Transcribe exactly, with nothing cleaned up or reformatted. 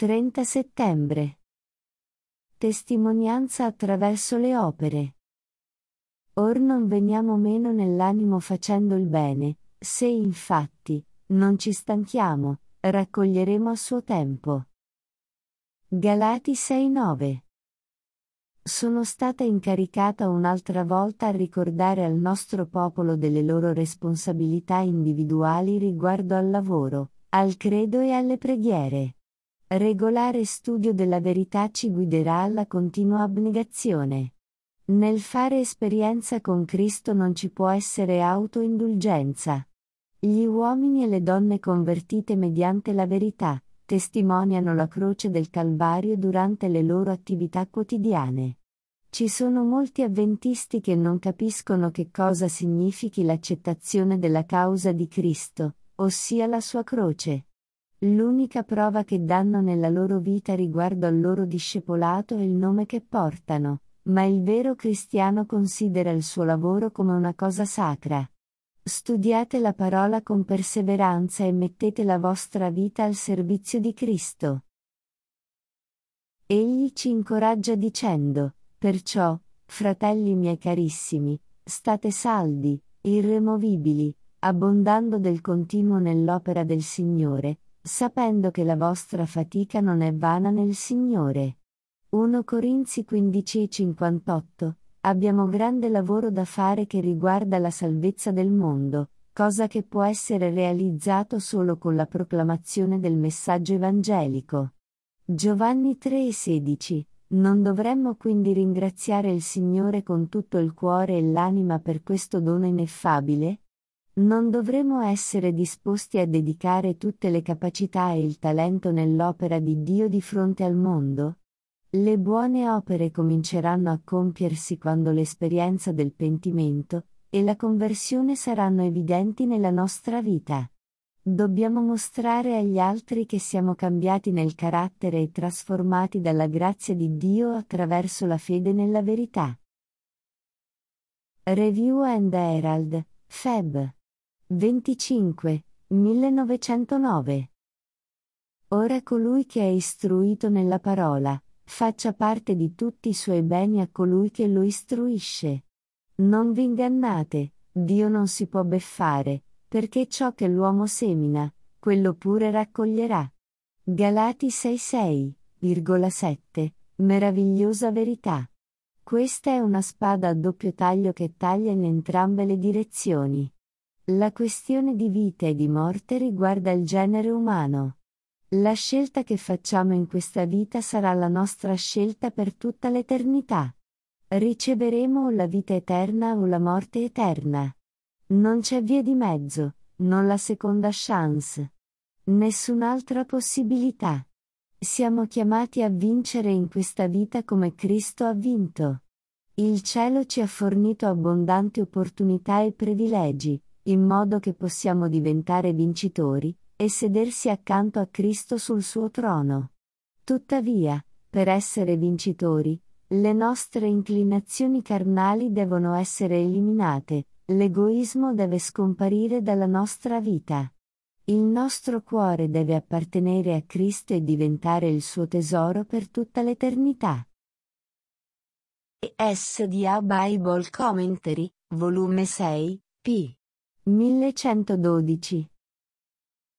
trenta settembre. Testimonianza attraverso le opere. Or non veniamo meno nell'animo facendo il bene, se infatti non ci stanchiamo, raccoglieremo a suo tempo. Galati sei nove. Sono stata incaricata un'altra volta a ricordare al nostro popolo delle loro responsabilità individuali riguardo al lavoro, al credo e alle preghiere. Regolare studio della verità ci guiderà alla continua abnegazione. Nel fare esperienza con Cristo non ci può essere autoindulgenza. Gli uomini e le donne convertite mediante la verità testimoniano la croce del Calvario durante le loro attività quotidiane. Ci sono molti avventisti che non capiscono che cosa significhi l'accettazione della causa di Cristo, ossia la sua croce. L'unica prova che danno nella loro vita riguardo al loro discepolato è il nome che portano, ma il vero cristiano considera il suo lavoro come una cosa sacra. Studiate la parola con perseveranza e mettete la vostra vita al servizio di Cristo. Egli ci incoraggia dicendo: perciò, fratelli miei carissimi, state saldi, irremovibili, abbondando del continuo nell'opera del Signore, sapendo che la vostra fatica non è vana nel Signore. primo Corinzi quindici cinquantotto. Abbiamo grande lavoro da fare che riguarda la salvezza del mondo, cosa che può essere realizzato solo con la proclamazione del messaggio evangelico. Giovanni tre sedici. Non dovremmo quindi ringraziare il Signore con tutto il cuore e l'anima per questo dono ineffabile? Non dovremmo essere disposti a dedicare tutte le capacità e il talento nell'opera di Dio di fronte al mondo? Le buone opere cominceranno a compiersi quando l'esperienza del pentimento e la conversione saranno evidenti nella nostra vita. Dobbiamo mostrare agli altri che siamo cambiati nel carattere e trasformati dalla grazia di Dio attraverso la fede nella verità. Review and Herald, Feb. venticinque, millenovecentonove. Ora colui che è istruito nella parola, faccia parte di tutti i suoi beni a colui che lo istruisce. Non vi ingannate, Dio non si può beffare, perché ciò che l'uomo semina, quello pure raccoglierà. Galati sei sei, sette, meravigliosa verità. Questa è una spada a doppio taglio che taglia in entrambe le direzioni. La questione di vita e di morte riguarda il genere umano. La scelta che facciamo in questa vita sarà la nostra scelta per tutta l'eternità. Riceveremo o la vita eterna o la morte eterna. Non c'è via di mezzo, non la seconda chance. Nessun'altra possibilità. Siamo chiamati a vincere in questa vita come Cristo ha vinto. Il cielo ci ha fornito abbondanti opportunità e privilegi, in modo che possiamo diventare vincitori e sedersi accanto a Cristo sul suo trono. Tuttavia, per essere vincitori, le nostre inclinazioni carnali devono essere eliminate, l'egoismo deve scomparire dalla nostra vita. Il nostro cuore deve appartenere a Cristo e diventare il suo tesoro per tutta l'eternità. S D A Bible Commentary, volume sei, p. millecentododici.